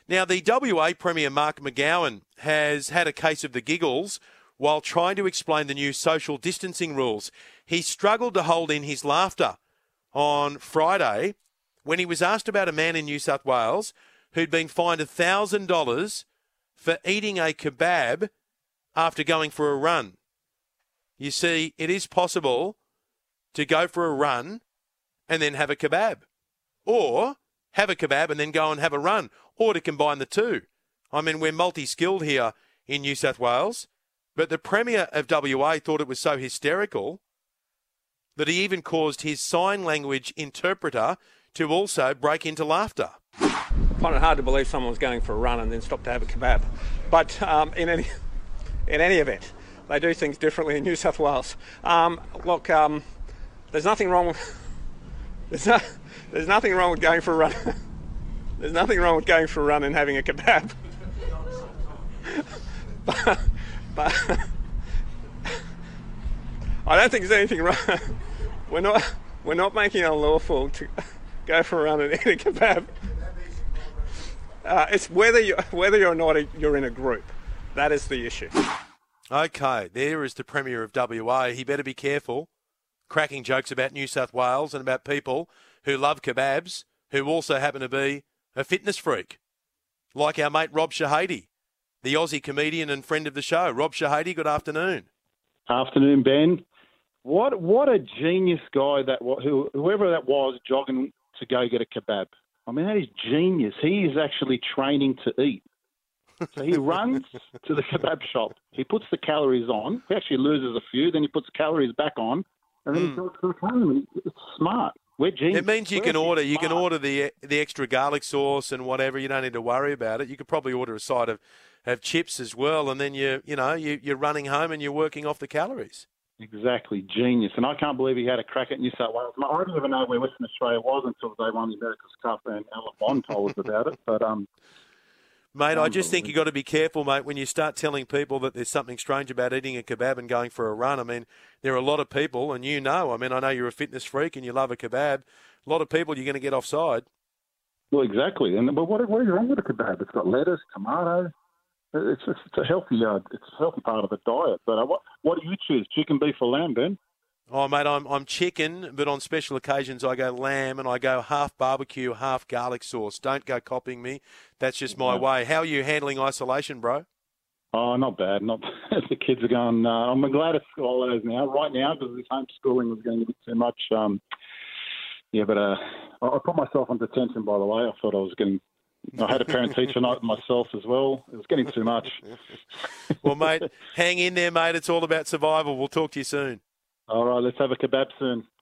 Now, the WA Premier Mark McGowan has had a case of the giggles while trying to explain the new social distancing rules. He struggled to hold in his laughter on Friday when he was asked about a man in New South Wales who'd been fined $1,000 for eating a kebab after going for a run. You see, it is possible to go for a run and then have a kebab, or have a kebab and then go and have a run, or to combine the two. I mean, we're multi-skilled here in New South Wales, but the Premier of WA thought it was so hysterical that he even caused his sign language interpreter to also break into laughter. I find it hard to believe someone was going for a run and then stopped to have a kebab. But in any event, they do things differently in New South Wales. There's nothing wrong with there's nothing wrong with going for a run. There's nothing wrong with going for a run and having a kebab. but I don't think there's anything wrong. We're not making it unlawful to go for a run and eat a kebab. It's whether or not you're in a group. That is the issue. Okay, there is the Premier of WA. He better be careful cracking jokes about New South Wales and about people who love kebabs, who also happen to be a fitness freak, like our mate Rob Shahady, the Aussie comedian and friend of the show. Rob Shahady, good afternoon. Afternoon, Ben. What a genius guy whoever that was jogging to go get a kebab. I mean, that is genius. He is actually training to eat. So he runs to the kebab shop. He puts the calories on. He actually loses a few. Then he puts the calories back on. And then he goes to the home. It's smart. We're genius. It means you can order the extra garlic sauce and whatever. You don't need to worry about it. You could probably order a side of chips as well, and then you're running home and you're working off the calories. Exactly, genius. And I can't believe he had a crack at New South Wales. I didn't even know where Western Australia was until they won the America's Cup and Alan Bond told us about it. But mate, I just think you've got to be careful, mate, when you start telling people that there's something strange about eating a kebab and going for a run. I mean, there are a lot of people, and I know you're a fitness freak and you love a kebab. A lot of people you're going to get offside. Well, exactly. But what is wrong with a kebab? It's got lettuce, tomato. It's a healthy part of the diet. But what do you choose? Chicken, beef, or lamb, Ben? Oh, mate, I'm chicken, but on special occasions I go lamb, and I go half barbecue, half garlic sauce. Don't go copying me. That's just my way. How are you handling isolation, bro? Oh, not bad. Not bad. The kids are going. I'm glad it's holidays now. Right now, because this homeschooling was going to be too much. But I put myself on detention. By the way, I thought I had a parent-teacher night myself as well. It was getting too much. Well, mate, hang in there, mate. It's all about survival. We'll talk to you soon. All right, let's have a kebab soon.